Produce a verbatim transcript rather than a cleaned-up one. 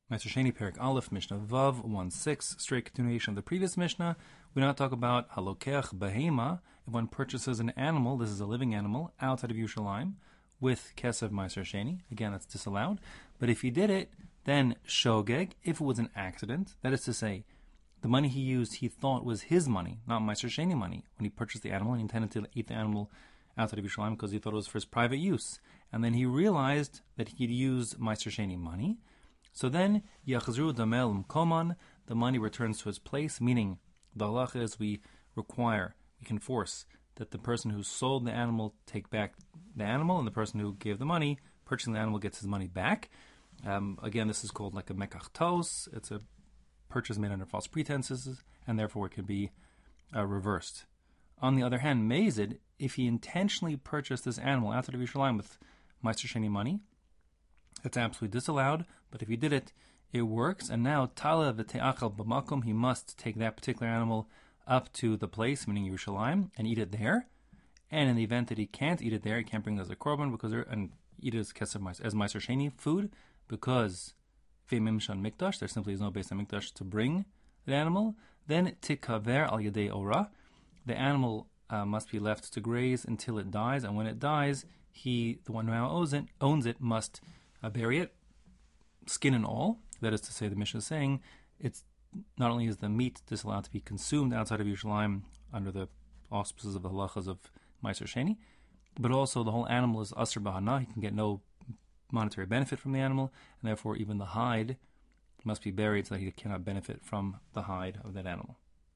Meister Sheni Perik Aleph, Mishnah Vav one six, straight continuation of the previous Mishnah. We now talk about Halokeach Behema. If one purchases an animal, this is a living animal, outside of Yerushalayim, with Kesev Meister Sheni. Again, that's disallowed. But if he did it, then Shogeg, if it was an accident, that is to say, the money he used he thought was his money, not Meister Sheni money, when he purchased the animal and he intended to eat the animal outside of Yerushalayim because he thought it was for his private use. And then he realized that he'd used Meister Sheni money. So then, Yachzru Damel Mkoman, the money returns to its place, meaning the halacha is we require, we can force that the person who sold the animal take back the animal, and the person who gave the money, purchasing the animal, gets his money back. Um, again, this is called like a mekach tos. It's a purchase made under false pretenses, and therefore it can be uh, reversed. On the other hand, Mazid, if he intentionally purchased this animal outside of Yerushalayim with Meister Sheni money, it's absolutely disallowed, but if he did it, it works. And now, Tala v'te'achal b'makom, he must take that particular animal up to the place, meaning Yerushalayim, and eat it there. And in the event that he can't eat it there, he can't bring it as a korban because there, and eat it as kesev as Meister Sheni food, because ve'mim shan mikdash, there simply is no base on mikdash to bring the animal. Then tikaver al yadei ora, the animal uh, must be left to graze until it dies, and when it dies, he, the one who now owns it, owns it must Uh, bury it, skin and all. That is to say, the Mishnah is saying it's not only is the meat disallowed to be consumed outside of Yerushalayim under the auspices of the halachas of Meister Sheni, but also the whole animal is asr b'hana. He can get no monetary benefit from the animal, and therefore even the hide must be buried so that he cannot benefit from the hide of that animal.